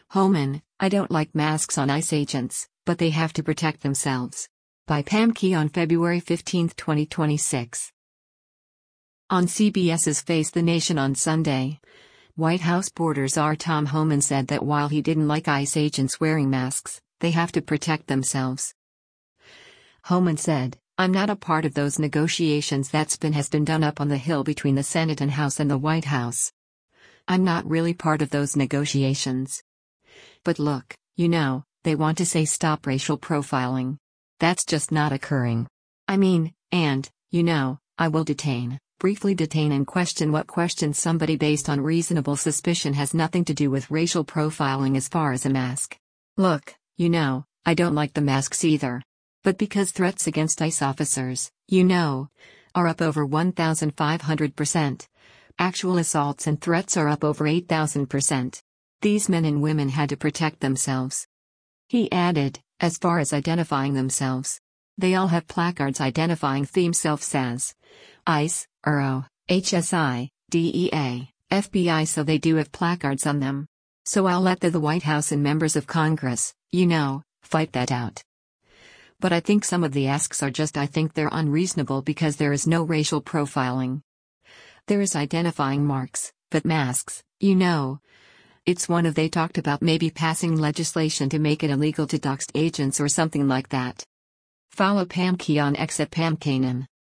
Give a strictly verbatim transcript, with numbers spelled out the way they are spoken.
Homan, I don't like masks on ICE agents, but they have to protect themselves. By Pam Key on February fifteenth, twenty twenty-six. On CBS's Face the Nation on Sunday, White House Boarder Czar Tom Homan said that while he didn't like ICE agents wearing masks, they have to protect themselves. Homan said, "I'm not a part of those negotiations that spin has been done up on the Hill between the Senate and House and the White House. I'm not really part of those negotiations. But look, you know, they want to say stop racial profiling. That's just not occurring. I mean, and, you know, I will detain, briefly detain and question what questions somebody based on reasonable suspicion has nothing to do with racial profiling as far as a mask. Look, you know, I don't like the masks either. But because threats against ICE officers, you know, are up over one thousand five hundred percent. Actual assaults and threats are up over eight thousand percent. These men and women had to protect themselves." He added, as far as identifying themselves, they all have placards identifying themselves as ICE, U R O, H S I, D E A, F B I, so they do have placards on them. So I'll let the, the White House and members of Congress, you know, fight that out. But I think some of the asks are just I think they're unreasonable because there is no racial profiling. There is identifying marks, but masks, you know. It's one of they talked about maybe passing legislation to make it illegal to dox agents or something like that. Follow Pam Key on X at Pam Kanan.